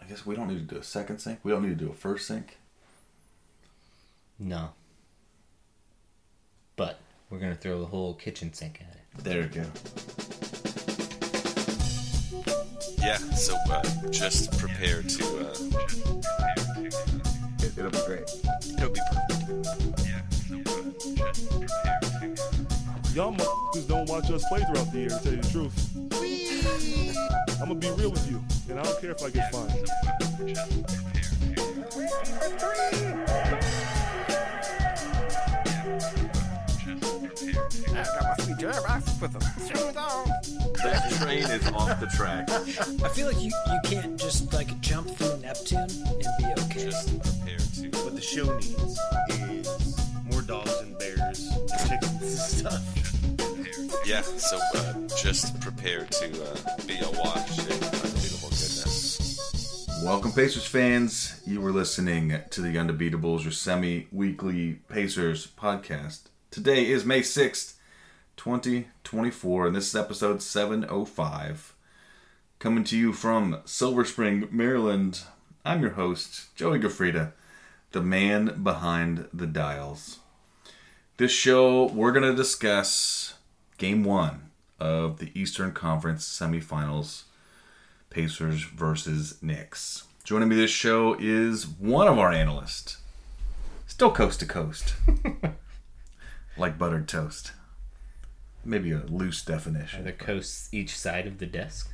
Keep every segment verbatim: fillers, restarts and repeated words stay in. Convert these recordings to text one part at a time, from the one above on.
I guess we don't need to do a second sink. We don't need to do a first sink. No. But we're going to throw the whole kitchen sink at it. There you go. Yeah, so uh, just prepare to... Uh, it, it'll be great. It'll be perfect. Yeah, so uh, just prepare to... Y'all motherfuckers don't watch us play throughout the year, to tell you the truth. I'm going to be real with you, and I don't care if I get fined. I got my sweet Jeremiah with a shoes on. That train is off the track. I feel like you, you can't just like jump through Neptune and be okay. Just prepare to... What the show needs is more dogs and bears and chickens and stuff. Yeah, so uh, just prepare to uh, be awash in unbeatable goodness. Welcome, Pacers fans. You were listening to the Undebeatables, your semi-weekly Pacers podcast. Today is May sixth, twenty twenty-four, and this is episode seven oh five. Coming to you from Silver Spring, Maryland, I'm your host, Joey Gafrida, the man behind the dials. This show, we're going to discuss Game one of the Eastern Conference semifinals, Pacers versus Knicks. Joining me this show is one of our analysts, still coast to coast, like buttered toast. Maybe a loose definition. Are the coasts each side of the desk?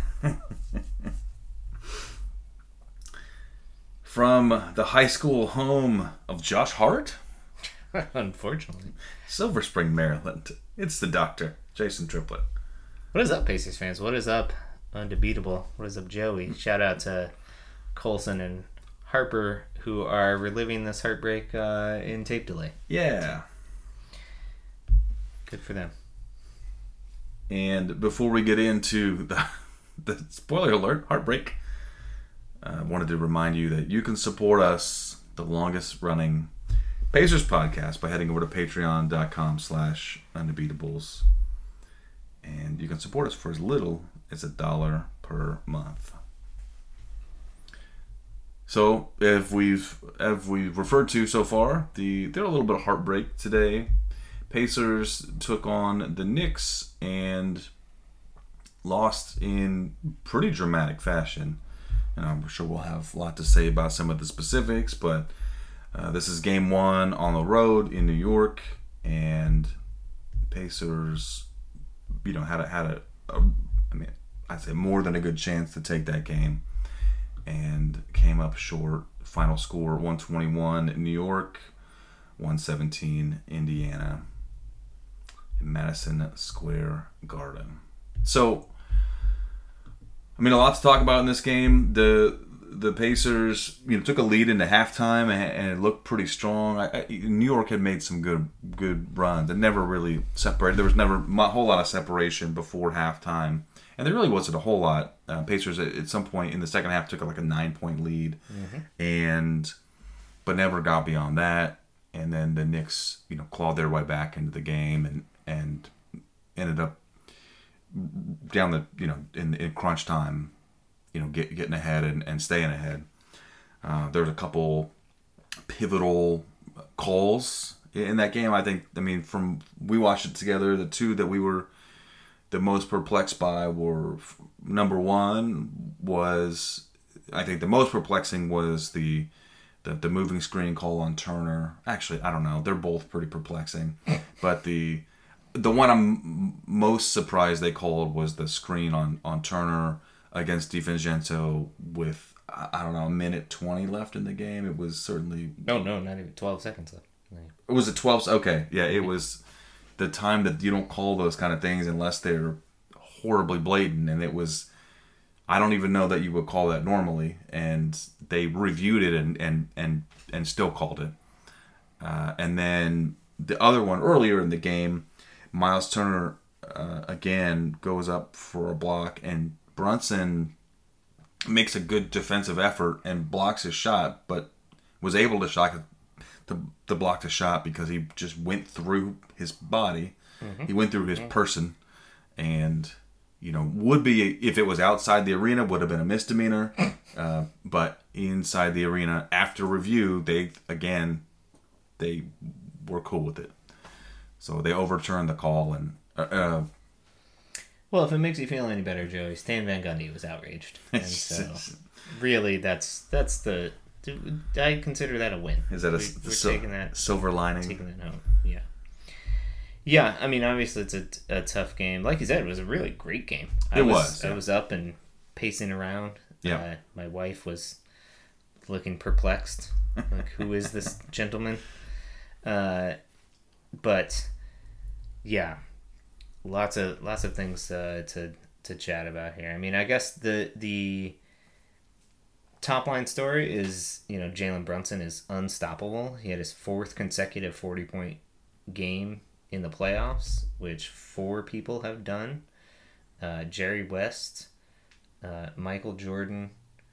From the high school home of Josh Hart, Unfortunately. Silver Spring, Maryland, it's the doctor, Jason Triplett. What is up, Pacers fans? What is up, Undebeatable? What is up, Joey? Shout out to Colson and Harper, who are reliving this heartbreak uh, in tape delay. Yeah. Good for them. And before we get into the, the spoiler alert, heartbreak, I uh, wanted to remind you that you can support us, the longest running Pacers podcast, by heading over to patreon.com slash undebeatables. And you can support us for as little as a dollar per month. So, if we've, as we've referred to so far, the there a little bit of heartbreak today. Pacers took on the Knicks and lost in pretty dramatic fashion. And I'm sure we'll have a lot to say about some of the specifics, but uh, this is game one on the road in New York, and Pacers, you know, had a, had a, a I mean, I'd say more than a good chance to take that game, and came up short. Final score one twenty-one in New York, one seventeen Indiana. Madison Square Garden. So, I mean, a lot to talk about in this game. The the Pacers, you know, took a lead into halftime and, and it looked pretty strong. I, I, New York had made some good good runs. It never really separated. There was never a whole lot of separation before halftime, and there really wasn't a whole lot. Uh, Pacers at, at some point in the second half took like a nine point lead, mm-hmm. and but never got beyond that. And then the Knicks, you know, clawed their way back into the game and. and ended up down the, you know, in, in crunch time, you know, get, getting ahead and, and staying ahead. Uh, there was a couple pivotal calls in that game. I think, I mean, from, we watched it together, the two that we were the most perplexed by were, number one was, I think the most perplexing was the, the, the moving screen call on Turner. Actually, I don't know. They're both pretty perplexing, but the, The one I'm most surprised they called was the screen on, on Turner against DiVincenzo with, I don't know, a minute twenty left in the game. It was certainly... No, no, not even twelve seconds left. It was a twelve... Okay, yeah, it was the time that you don't call those kind of things unless they're horribly blatant. And it was... I don't even know that you would call that normally. And they reviewed it and, and, and, and still called it. Uh, and then the other one earlier in the game... Miles Turner, uh, again, goes up for a block, and Brunson makes a good defensive effort and blocks his shot, but was able to, shot, to, to block the shot because he just went through his body. Mm-hmm. He went through his person and you know, would be, if it was outside the arena, would have been a misdemeanor. Uh, but inside the arena, after review, they, again, they were cool with it. So they overturned the call. And uh, uh, well, if it makes you feel any better, Joey, Stan Van Gundy was outraged. And so, really, that's that's the... I consider that a win. Is that a we, we're sil- taking that, silver lining? Taking that home, yeah. Yeah, I mean, obviously it's a, a tough game. Like you said, it was a really great game. I it was, was. I Yeah. was up and pacing around. Yeah. Uh, my wife was looking perplexed. Like, who is this gentleman? Uh, but yeah, lots of lots of things uh, to to chat about here. I mean, I guess the the top line story is, you know, Jalen Brunson is unstoppable. He had his fourth consecutive forty point game in the playoffs, which four people have done. Uh, Jerry West, uh, Michael Jordan,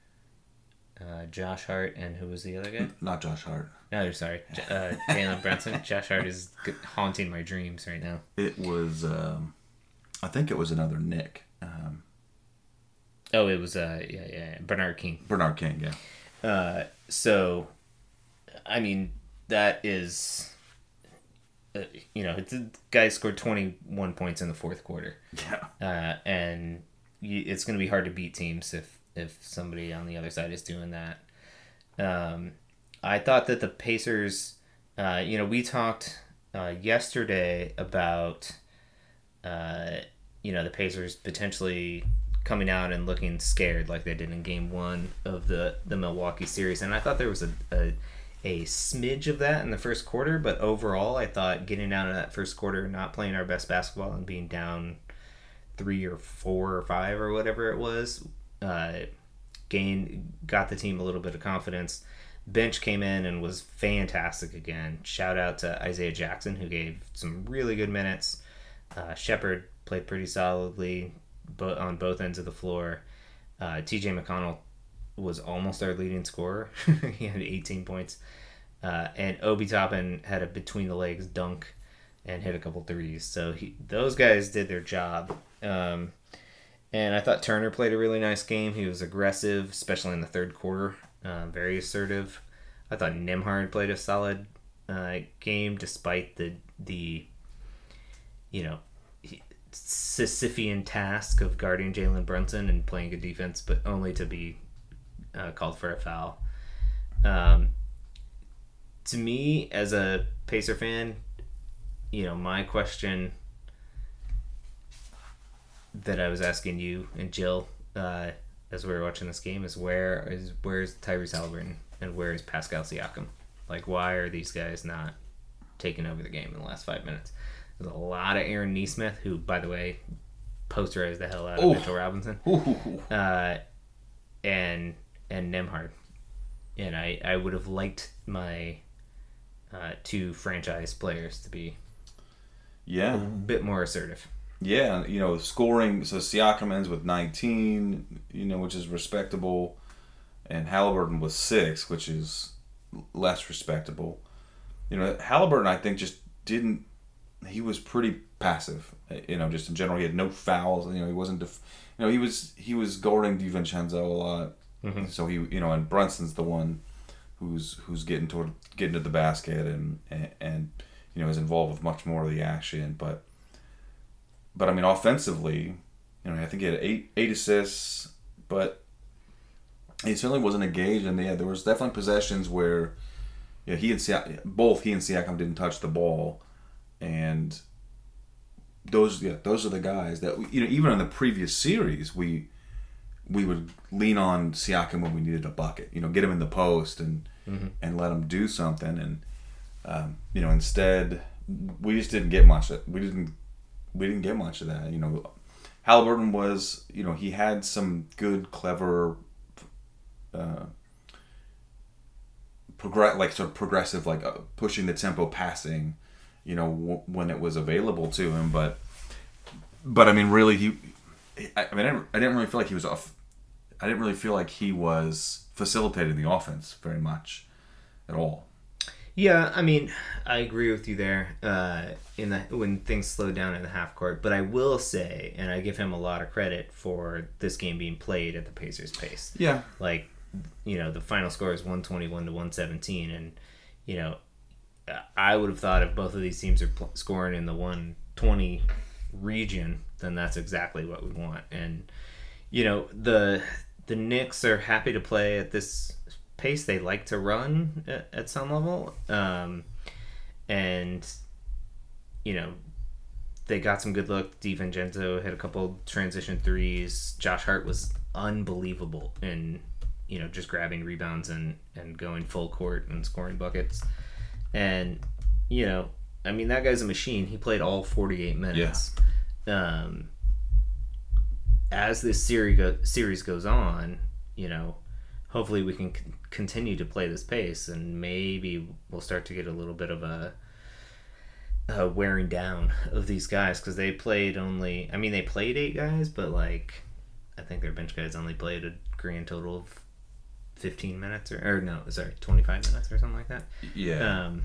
uh, Josh Hart, and who was the other guy? Not Josh Hart. No, sorry. J- uh, Jalen Brunson. Josh Hart is g- haunting my dreams right now. It was, um, I think it was another Nick. Um, Oh, it was, uh, yeah, yeah, Bernard King. Bernard King, yeah. Uh, so, I mean, that is, uh, you know, the guy scored twenty-one points in the fourth quarter. Yeah. Uh, and you, it's going to be hard to beat teams if, if somebody on the other side is doing that. Um, I thought that the Pacers, uh, you know, we talked uh, yesterday about, uh, you know, the Pacers potentially coming out and looking scared like they did in game one of the, the Milwaukee series. And I thought there was a, a a smidge of that in the first quarter, but overall I thought getting out of that first quarter, not playing our best basketball and being down three or four or five or whatever it was, uh, gained, got the team a little bit of confidence. Bench came in and was fantastic again. Shout out to Isaiah Jackson, who gave some really good minutes. Uh, Shepherd played pretty solidly But on both ends of the floor. uh, T J McConnell was almost our leading scorer. He had eighteen points. Uh, and Obi Toppin had a between-the-legs dunk and hit a couple threes. So he, those guys did their job. Um, and I thought Turner played a really nice game. He was aggressive, especially in the third quarter. Uh, very assertive. I thought Nembhard played a solid uh, game despite the, the you know, Sisyphean task of guarding Jalen Brunson and playing good defense, but only to be uh, called for a foul. Um, to me, as a Pacer fan, you know, my question that I was asking you and Jill uh, as we were watching this game is where is where's Tyrese Haliburton and where is Pascal Siakam? Like, why are these guys not taking over the game in the last five minutes? There's a lot of Aaron Nesmith, who, by the way, posterized the hell out of Ooh. Mitchell Robinson, uh, and and Nembhard. And I, I would have liked my uh, two franchise players to be Yeah. a bit more assertive. Yeah, you know, scoring, so Siakam ends with nineteen, you know, which is respectable, and Haliburton with six, which is less respectable. You know, Haliburton, I think, just didn't, he was pretty passive, you know, just in general. He had no fouls, you know, he wasn't, def- you know, he was, he was guarding DiVincenzo a lot, Mm-hmm. so he, you know, and Brunson's the one who's, who's getting toward, getting to the basket and, and, and, you know, is involved with much more of the action, but But I mean, offensively, you know, I think he had eight eight assists, but he certainly wasn't engaged. And yeah, there was definitely possessions where, yeah, he and Siak- both he and Siakam didn't touch the ball, and those yeah those are the guys that, you know, even in the previous series we we would lean on Siakam when we needed a bucket, you know, get him in the post and mm-hmm. and let him do something, and um, you know, instead we just didn't get much. We didn't. We didn't get much of that. You know, Haliburton was, you know, he had some good, clever, uh, progress, like sort of progressive, like uh, pushing the tempo, passing, you know, w- when it was available to him. But, but I mean, really, he, I, I mean, I didn't, I didn't really feel like he was off. I didn't really feel like he was facilitating the offense very much at all. Yeah, I mean, I agree with you there. Uh, in the when things slow down in the half court, but I will say, and I give him a lot of credit for this game being played at the Pacers' pace. Yeah. Like, you know, the final score is one twenty-one to one seventeen, and you know, I would have thought if both of these teams are pl- scoring in the one twenty region, then that's exactly what we want. And you know, the the Knicks are happy to play at this pace. They like to run at, at some level, um, and you know, they got some good look. DiVincenzo hit a couple transition threes. Josh Hart was unbelievable in, you know, just grabbing rebounds and and going full court and scoring buckets. And you know, I mean, that guy's a machine. He played all forty-eight minutes. Yeah. Um, as this series go, series goes on, you know, hopefully we can c- continue to play this pace, and maybe we'll start to get a little bit of a, a wearing down of these guys, because they played only, I mean, they played eight guys, but like, I think their bench guys only played a grand total of fifteen minutes, or, or no, sorry, twenty-five minutes or something like that. Yeah. Um,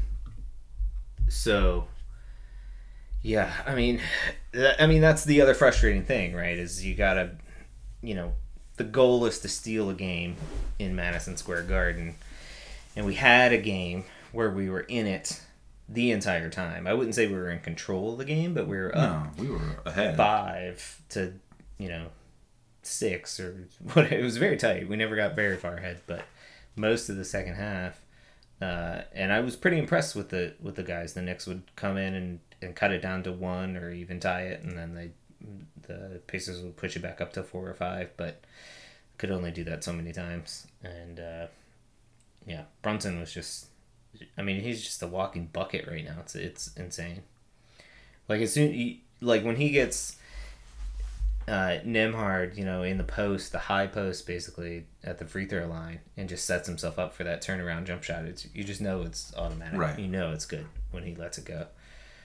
so, yeah, I mean, th- I mean, that's the other frustrating thing, right, is you gotta, you know, the goal is to steal a game in Madison Square Garden, and we had a game where we were in it the entire time. I wouldn't say we were in control of the game, but we were up No, we were ahead. five to, you know, six or what. It was very tight. We never got very far ahead, but most of the second half, uh, and I was pretty impressed with the with the guys. The Knicks would come in and, and cut it down to one or even tie it, and then they the Pacers would push it back up to four or five, but could only do that so many times. And uh, yeah, Brunson was just, I mean, he's just a walking bucket right now. It's it's insane. Like as soon like when he gets uh, Nembhard, you know, in the post, the high post, basically at the free throw line, and just sets himself up for that turnaround jump shot. It's you just know it's automatic. Right. You know it's good when he lets it go.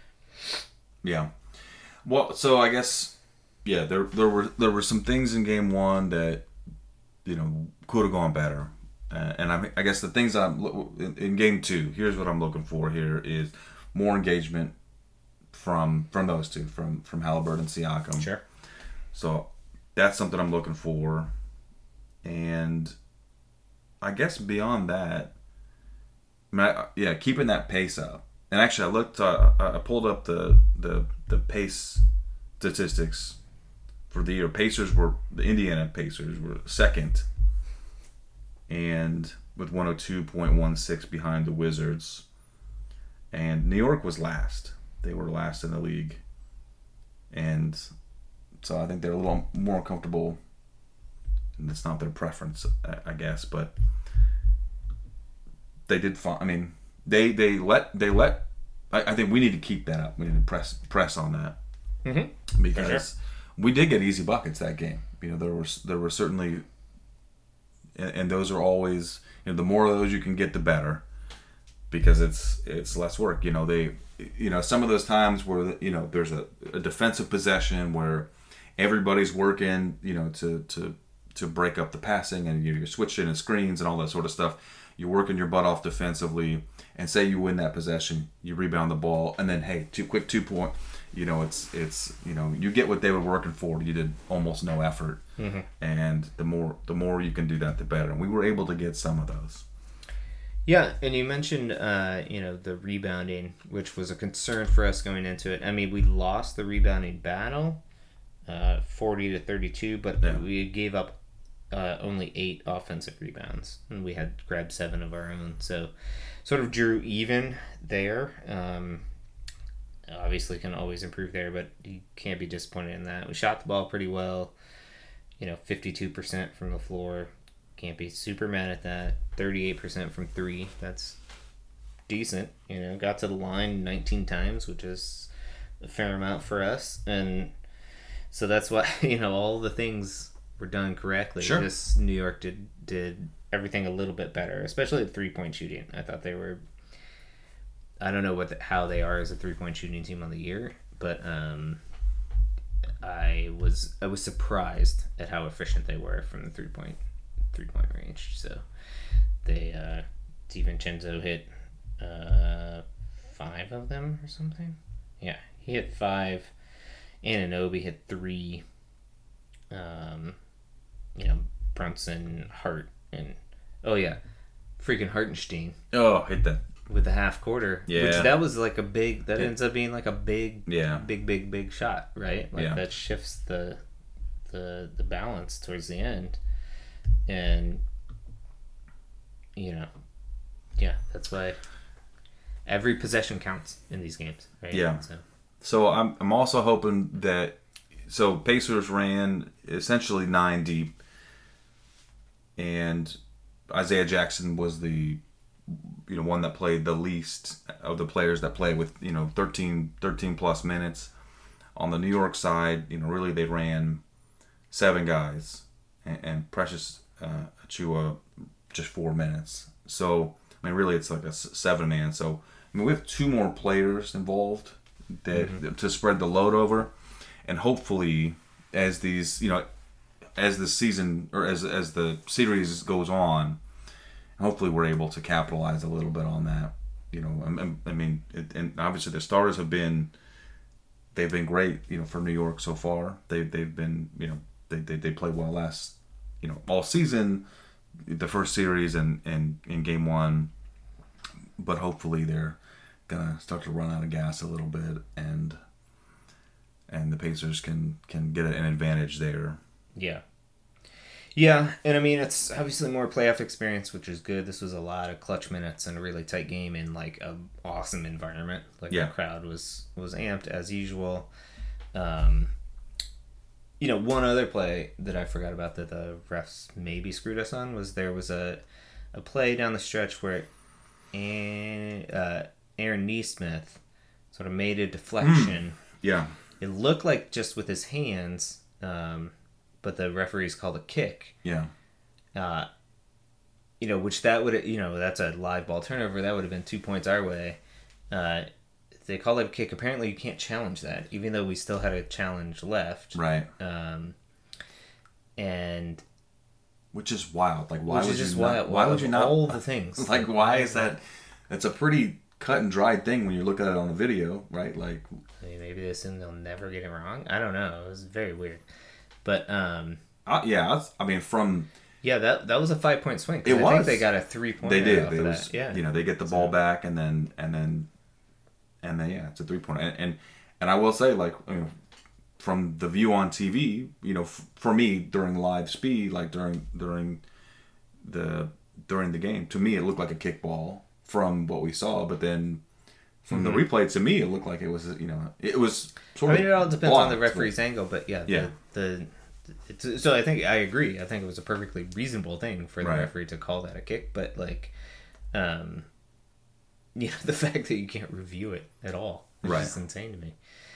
Yeah. Well, so I guess yeah, there there were there were some things in game one that, you know, could have gone better. Uh, and I, I guess the things I'm in, in game two, here's what I'm looking for here is more engagement from from those two, from from Halliburton and Siakam. Sure. So that's something I'm looking for. And I guess beyond that, I mean, I, yeah, keeping that pace up. And actually, I looked, uh, I pulled up the, the the pace statistics for the year. Pacers were, the Indiana Pacers were second, and with one oh two point one six behind the Wizards. And New York was last. They were last in the league. And so I think they're a little more comfortable. And it's not their preference, I guess, but they did fine. I mean, they they let they let. I, I think we need to keep that up. We need to press press on that, Mm-hmm. because sure. we did get easy buckets that game. You know, there were there were certainly, and, and those are always, you know, the more of those you can get, the better, because it's it's less work. You know, they, you know, some of those times where, you know, there's a, a defensive possession where everybody's working, you know, to to to break up the passing, and you're switching and screens and all that sort of stuff. You're working your butt off defensively, and say you win that possession, you rebound the ball, and then hey, two quick two point. You know, it's it's you know, you get what they were working for. You did almost no effort, Mm-hmm. and the more the more you can do that, the better. And we were able to get some of those. Yeah, and you mentioned, uh, you know, the rebounding, which was a concern for us going into it. I mean, we lost the rebounding battle, uh, forty to thirty-two, but Yeah. we gave up uh, only eight offensive rebounds, and we had grabbed seven of our own. So, sort of drew even there. Um, obviously, can always improve there, but you can't be disappointed in that. We shot the ball pretty well. You know, fifty-two percent from the floor. Can't be super mad at that. thirty-eight percent from three. That's decent. You know, got to the line nineteen times, which is a fair amount for us. And so that's why, you know, all the things were done correctly. Sure. Just New York did did everything a little bit better, especially the three-point shooting. I thought they were, I don't know what the, how they are as a three-point shooting team on the year, but um, I was I was surprised at how efficient they were from the three-point three point range. So they uh DiVincenzo hit uh, five of them or something. Yeah, he hit five. Anunoby hit three. Um, you know, Brunson, Hart, and oh yeah, freaking Hartenstein Oh, hit that. with the half quarter. Yeah. Which that was like a big. That It- ends up being like a big, Yeah. big, big, big shot, right? Like Yeah. that shifts the, the the balance towards the end, and you know, yeah, that's why every possession counts in these games, right? Yeah. So So I'm I'm also hoping that so Pacers ran essentially nine deep, and Isaiah Jackson was the you know one that played the least of the players that play with you know thirteen, thirteen plus minutes. On the New York side, you know really they ran seven guys, and, and Precious uh, Achua just four minutes. So I mean really it's like a s- seven man. So I mean we have two more players involved that Mm-hmm. to spread the load over, and hopefully as these you know as the season or as as the series goes on, hopefully we're able to capitalize a little bit on that. You know, I, I mean, it, and obviously the starters have been they've been great. You know, for New York so far, they they've been you know they they, they played well last you know all season, the first series and and in game one, but hopefully they're gonna start to run out of gas a little bit, and and the Pacers can can get an advantage there. yeah. Yeah, and I mean it's obviously more playoff experience, which is good. This was a lot of clutch minutes and a really tight game in like a awesome environment. Like Yeah. the crowd was was amped as usual. Um, you know, one other play that I forgot about that the refs maybe screwed us on was there was a a play down the stretch where and, uh, Aaron Neesmith sort of made a deflection. Yeah, It looked like just with his hands, um, but the referees called a kick. yeah, Uh, you know, which that would you know that's a live ball turnover. That would have been two points our way. Uh, they called it a kick. Apparently, you can't challenge that, even though we still had a challenge left. right. Um, and Which is wild. Like, why which would is just you not? wild. Why would you not? All the things. Like, why is that? It's a pretty cut and dried thing when you look at it on the video, right? Like, I mean, maybe they assume they'll never get it wrong. I don't know. It was very weird. But um, uh, yeah. that's- I mean, from yeah, that that was a five point swing. 'cause It I think was. they got a three point. they did, Off it of was that. Yeah. you know they get the ball back and then and then and then yeah, it's a three point. And and, and I will say, like, you know, from the view on T V, you know, f- for me during live speed, like during during the during the game, to me it looked like a kickball from what we saw, but then from the replay, to me it looked like it was you know it was sort I of mean, it all depends on the blocked, referee's angle, but yeah, the, Yeah. the it's, so I think I agree. I think it was a perfectly reasonable thing for the Right. referee to call that a kick, but like, um, you know, the fact that you can't review it at all is Right. just insane to me.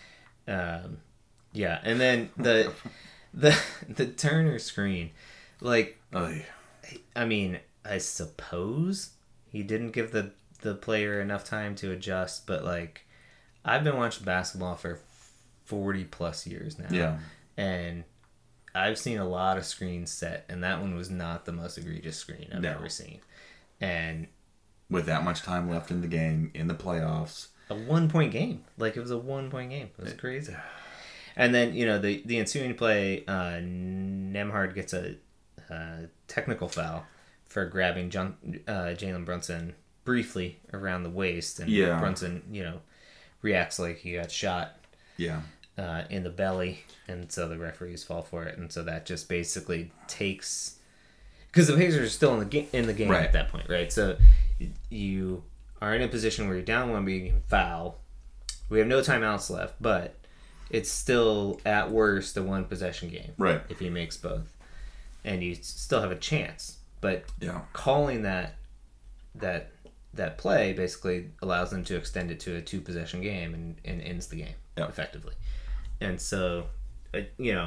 Um, yeah, and then the the the Turner screen, like, but, oh, I mean, I suppose he didn't give the the player enough time to adjust, but like, I've been watching basketball for forty plus years now. yeah. And I've seen a lot of screens set, and that one was not the most egregious screen I've No. ever seen. And With that much time left in the game, in the playoffs. a one point game. Like, it was a one point game. It was crazy. And then, you know, the, the ensuing play, uh, Nemhard gets a uh, technical foul for grabbing John, uh, Jalen Brunson briefly around the waist. And Yeah. Brunson, you know, reacts like he got shot Yeah. uh, in the belly, and so the referees fall for it, and so that just basically takes because the Pacers are still in the game in the game Right. at that point, right? So you are in a position where you're down one, but you can foul. We have no timeouts left, but it's still at worst a one possession game, Right. if he makes both, and you still have a chance. But Yeah. calling that that that play basically allows them to extend it to a two possession game and, and ends the game Yeah. effectively. And so, uh, you know,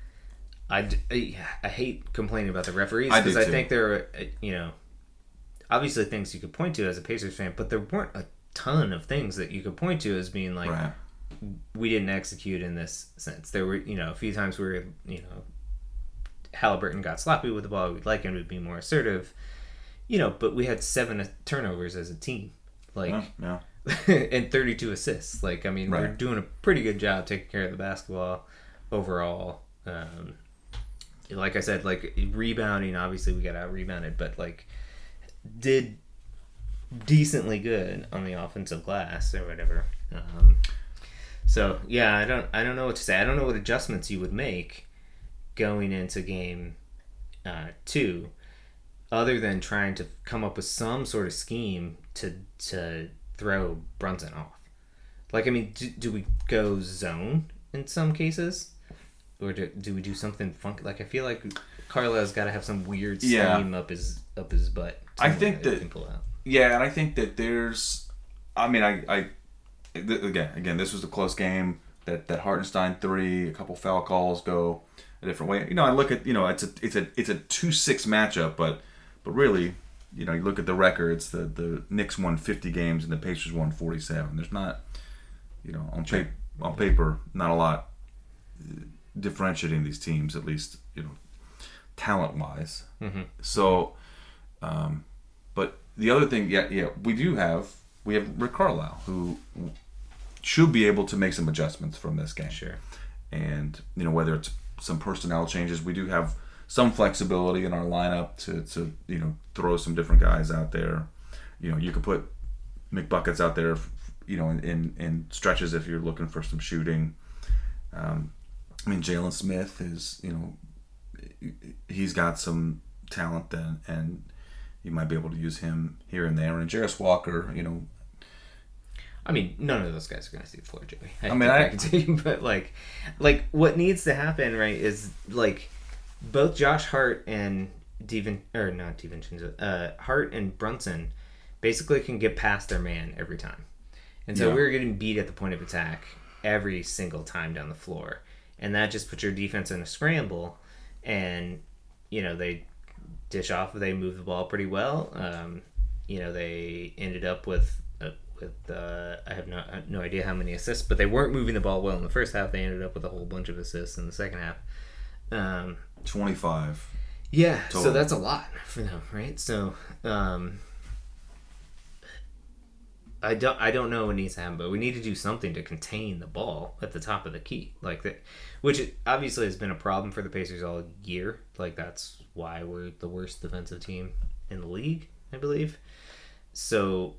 I, d- I, I hate complaining about the referees I do because I, too. think there are, uh, you know, obviously things you could point to as a Pacers fan, but there weren't a ton of things that you could point to as being like, Right. we didn't execute in this sense. There were, you know, a few times where, you know, Halliburton got sloppy with the ball. We'd like him to be more assertive, you know, but we had seven turnovers as a team. Like, Yeah, and thirty-two assists. Like, I mean, we're Right. doing a pretty good job taking care of the basketball overall. Um, like I said, like rebounding, obviously we got out rebounded, but like did decently good on the offensive glass or whatever. Um, so yeah, I don't, I don't know what to say. I don't know what adjustments you would make going into game uh, two, other than trying to come up with some sort of scheme to to throw Brunson off. Like, I mean, do, do we go zone in some cases? Or do, do we do something funky? Like, I feel like Carlisle's got to have some weird Yeah. scheme up his up his butt. I think somewhere he that- can pull out. Yeah, and I think that there's, I mean, I, I th- again, again, this was a close game. That that Hartenstein three, a couple foul calls go a different way. You know, I look at, you know, it's a it's a it's a two six matchup, but but really, you know, you look at the records. The the Knicks won fifty games and the Pacers won forty-seven. There's not, you know, on paper on paper, not a lot differentiating these teams, at least, you know, talent wise. Mm-hmm. So, um, but the other thing, yeah, yeah, we do have we have Rick Carlisle, who should be able to make some adjustments from this game. Sure. And you know, whether it's some personnel changes, we do have some flexibility in our lineup to, to you know, throw some different guys out there. You know, you could put McBuckets out there, you know, in, in, in stretches if you're looking for some shooting. Um, I mean, Jalen Smith is, you know, he's got some talent then, and you might be able to use him here and there. And Jarris Walker, you know, I mean, none of those guys are going to see the floor, Joey. I, I mean, I- can tell you, but like, like what needs to happen, right, is like both Josh Hart and Devin, or not DiVincenzo, uh, Hart and Brunson basically can get past their man every time, and so Yeah. we're getting beat at the point of attack every single time down the floor, and that just puts your defense in a scramble, and you know they dish off, they move the ball pretty well. Um, you know they ended up with. A, With uh, I have no no idea how many assists, but they weren't moving the ball well in the first half. They ended up with a whole bunch of assists in the second half. Um, twenty-five. yeah, Total. so that's a lot for them, right? So um, I don't I don't know what needs to happen, but we need to do something to contain the ball at the top of the key, like that, which obviously has been a problem for the Pacers all year. Like that's why we're the worst defensive team in the league, I believe. So.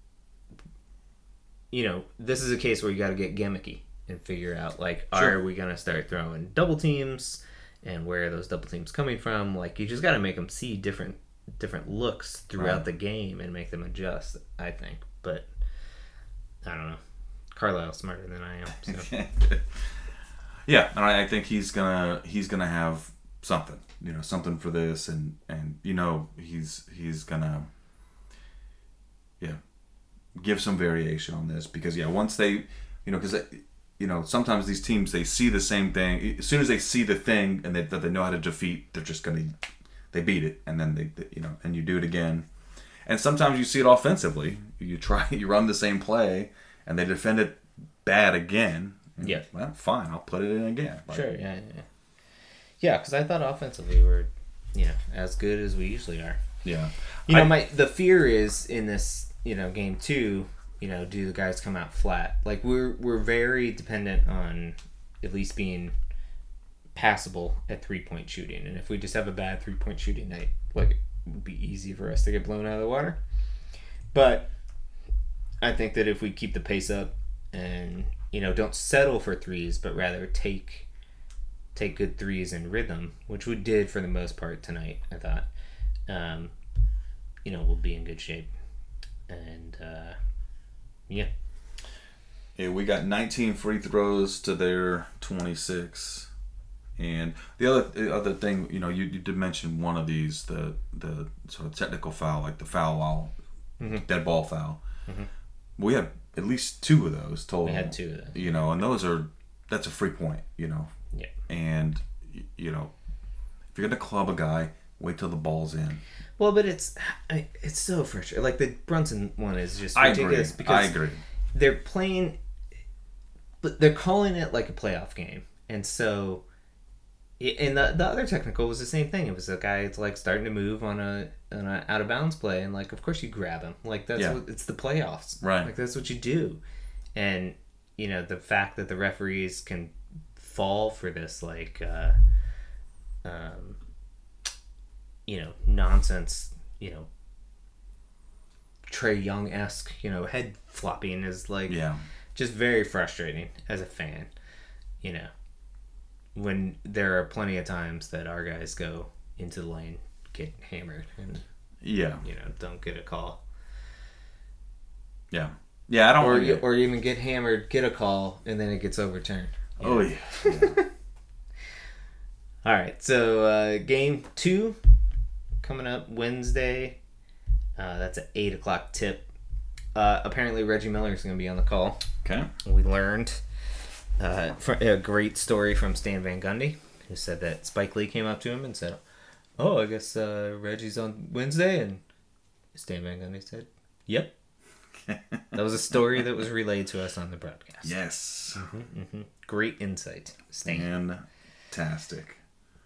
You know, this is a case where you got to get gimmicky and figure out, like, Sure. are we going to start throwing double teams, and where are those double teams coming from? Like, you just got to make them see different different looks throughout Right. the game and make them adjust, I think. But, I don't know. Carlisle's smarter than I am. So. Yeah, and I, I think he's gonna he's gonna have something, you know, something for this, and and you know he's he's gonna yeah give some variation on this, because yeah once they you know because you know sometimes these teams, they see the same thing as soon as they see the thing and they, that they know how to defeat, they're just gonna they beat it, and then they, they you know and you do it again, and sometimes you see it offensively, you try you run the same play and they defend it bad again. And, Yeah. well, fine, I'll put it in again. Like, Sure, yeah, yeah. Yeah, because I thought offensively we're, you know, as good as we usually are. yeah You know, I- my the fear is in this, you know, game two, you know, do the guys come out flat? Like we're we're very dependent on at least being passable at three point shooting, and if we just have a bad three point shooting night, like it would be easy for us to get blown out of the water. But I think that if we keep the pace up and you know don't settle for threes, but rather take take good threes in rhythm, which we did for the most part tonight, I thought. Um, you know, we'll be in good shape. And, uh, yeah. Yeah, we got nineteen free throws to their twenty-six. And the other the other thing, you know, you, you did mention one of these, the the sort of technical foul, like the foul while Mhm. dead ball foul. Mhm. We had at least two of those total. We had two of those. You know, and those are that's a free point, you know. Yeah. And y- you know, if you're gonna club a guy, wait till the ball's in. Well, but it's I- it's so frustrating. Like the Brunson one is just I agree. ridiculous I because agree. they're playing, but they're calling it like a playoff game, and so And the the other technical was the same thing. It was a guy that's like starting to move on a on a out of bounds play, and like of course you grab him. Like that's Yeah. what it's the playoffs, Right. Like that's what you do. And you know the fact that the referees can fall for this like uh, um, you know nonsense, you know Trae Young esque, you know head flopping is like Yeah. just very frustrating as a fan. You know. When there are plenty of times that our guys go into the lane, get hammered, and Yeah. you know don't get a call, Yeah. Yeah, I don't or yeah. or even get hammered, get a call, and then it gets overturned. you Oh know? yeah. yeah. All right, so uh, game two coming up Wednesday. Uh, that's an eight o'clock tip. Uh, apparently Reggie Miller is going to be on the call. Okay. We learned uh, fr- a great story from Stan Van Gundy, who said that Spike Lee came up to him and said, "Oh, I guess uh, Reggie's on Wednesday," and Stan Van Gundy said, "Yep." That was a story that was relayed to us on the broadcast. Yes. Mm-hmm. Great insight, Stan. Fantastic.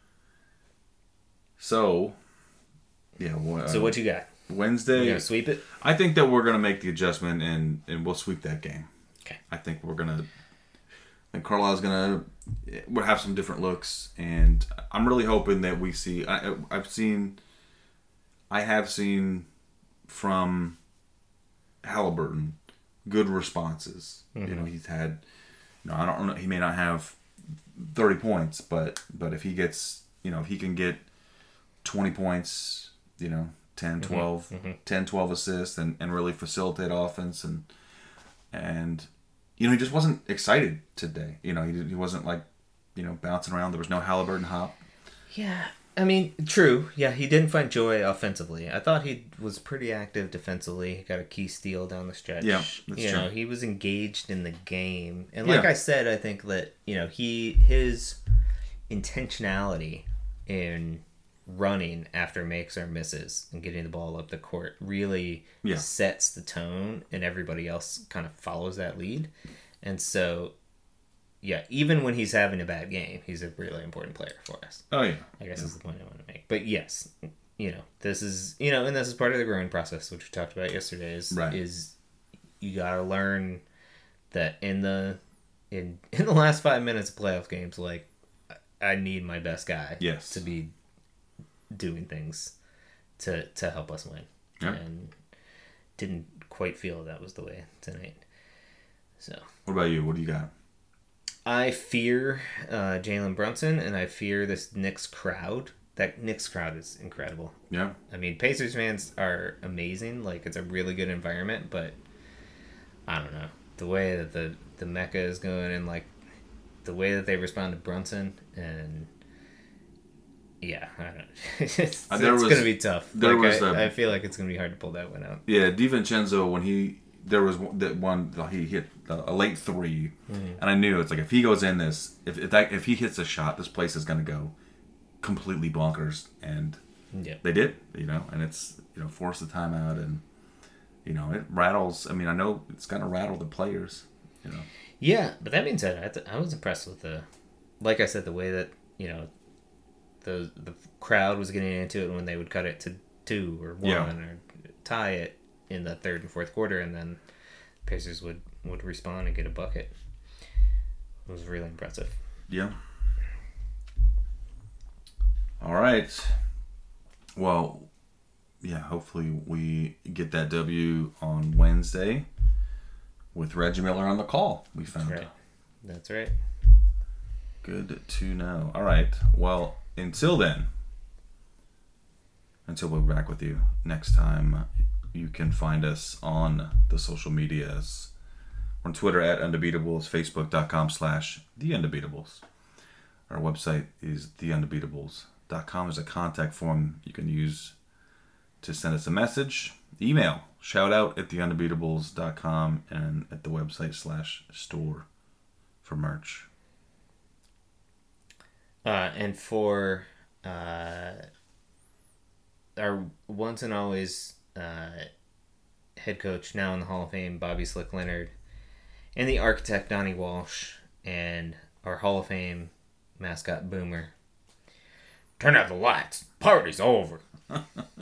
So, yeah. Well, So what you got? Wednesday? You gonna sweep it? I think that we're gonna make the adjustment and and we'll sweep that game. Okay. I think we're gonna. And Carlisle's gonna. We'll have some different looks, and I'm really hoping that we see. I, I've seen. I have seen from Halliburton good responses. Mm-hmm. You know, he's had. You know, I don't know. He may not have thirty points, but but if he gets, you know, if he can get twenty points, you know, ten, twelve, mm-hmm. ten, twelve assists, and, and really facilitate offense, and and you know, he just wasn't excited today. You know, he he wasn't like, you know, bouncing around. There was no Halliburton hop. Yeah, I mean, true. Yeah, he didn't find joy offensively. I thought he was pretty active defensively. He got a key steal down the stretch. Yeah, that's you true. know, he was engaged in the game, and like Yeah. I said, I think that you know he his intentionality in running after makes or misses and getting the ball up the court really Yeah. sets the tone, and everybody else kind of follows that lead. And so, yeah, even when he's having a bad game, he's a really important player for us. Oh yeah. I guess is the point I want to make. But yes, you know, this is you know, and this is part of the growing process, which we talked about yesterday. Is Right. is you gotta learn that in the in in the last five minutes of playoff games, like I need my best guy Yes. to be doing things to to help us win. Yeah. And didn't quite feel that was the way tonight. So What about you? What do you got? I fear uh, Jalen Brunson, and I fear this Knicks crowd. That Knicks crowd is incredible. Yeah. I mean, Pacers fans are amazing. Like, it's a really good environment, but I don't know. The way that the, the Mecca is going, and, like, the way that they respond to Brunson, and yeah, I don't know. it's it's Uh, there was- going to be tough. there like, was I, a- I feel like it's going to be hard to pull that one out. Yeah, DiVincenzo, when he there was one- that one he hit a late three, Mm-hmm. and I knew it's like if he goes in this, if if, that, if he hits a shot, this place is gonna go completely bonkers, and Yeah. they did, you know, and it's you know forced the timeout, and you know it rattles. I mean, I know it's gonna rattle the players, you know. Yeah, but that being said, I, th- I was impressed with the, like I said, the way that you know, the the crowd was getting into it when they would cut it to two or one Yeah. or tie it in the third and fourth quarter, and then Pacers would, would respond and get a bucket. It was really impressive. Yeah. All right. Well, yeah. Hopefully we get that W on Wednesday with Reggie Miller on the call. We found. Right. That's right. Good to know. All right. Well, until then, until we're back with you next time, you can find us on the social medias. We're on Twitter at Undebeatables, Facebook.com slash The Undebeatables. Our website is the undebeatables dot com. There's a contact form you can use to send us a message. Email, shout out at the undebeatables dot com and at the website slash store for merch. Uh, and for uh, our once and always uh, head coach, now in the Hall of Fame, Bobby Slick Leonard, and the architect, Donnie Walsh, and our Hall of Fame mascot, Boomer, turn out the lights. Party's over. I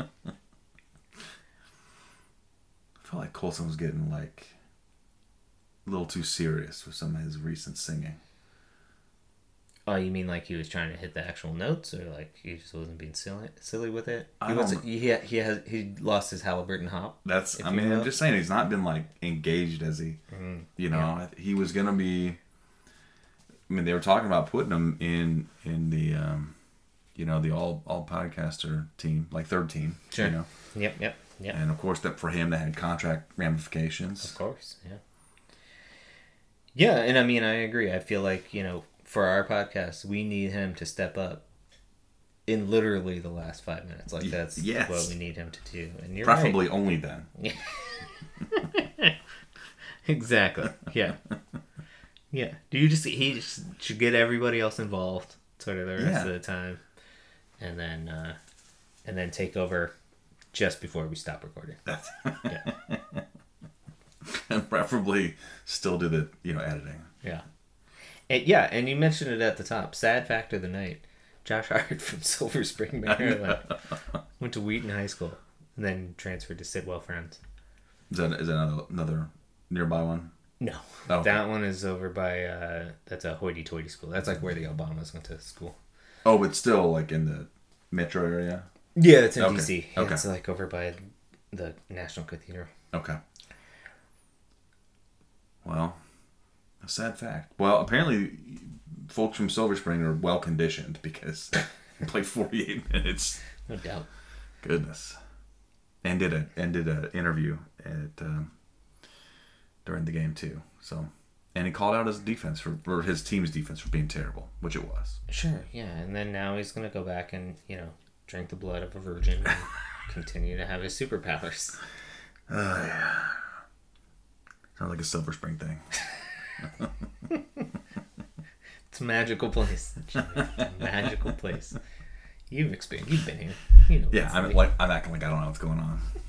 felt like Coulson was getting like a little too serious with some of his recent singing. Oh, you mean like he was trying to hit the actual notes, or like he just wasn't being silly, silly with it? I He don't- was. He he has he lost his Halliburton hop. That's. If I you mean, will. I'm just saying he's not been like engaged as he. Mm, You know, he was gonna be. I mean, they were talking about putting him in in the, um, you know, the all all podcaster team, like third team. Sure. You know, Yep. Yep. Yep. and of course that for him that had contract ramifications. Of course. Yeah. Yeah, and I mean, I agree. I feel like, you know, for our podcast, we need him to step up in literally the last five minutes. Like, that's Yes. what we need him to do. And you're Preferably only then. right. Exactly. Yeah. Yeah. Do you just, he just should get everybody else involved sort of the rest Yeah. of the time. And then, uh, and then take over just before we stop recording. That's Yeah. and preferably still do the you know editing. Yeah. And, yeah, and you mentioned it at the top. Sad fact of the night. Josh Hart from Silver Spring, Maryland. Went to Wheaton High School. And then transferred to Sidwell Friends. Is that is that another, another nearby one? No. Oh, okay. That one is over by, uh, that's a hoity-toity school. That's like where the Obamas went to school. Oh, but still like in the metro area. Yeah, it's in Okay. D C. Yeah, Okay. It's like over by the National Cathedral. Okay. Well, a sad fact. Well, apparently, folks from Silver Spring are well conditioned because they played forty-eight minutes. No doubt. Goodness. And did a and did an interview at um, during the game too. So, and he called out his defense for or his team's defense for being terrible, which it was. Sure, yeah. And then now he's going to go back and, you know, drink the blood of a virgin and continue to have his superpowers. Oh yeah. Sounds like a Silver Spring thing. It's a magical place. Jimmy. It's a magical place. You've experienced. You've been here. You know. what Yeah, it's I'm like. like I'm acting like I don't know what's going on.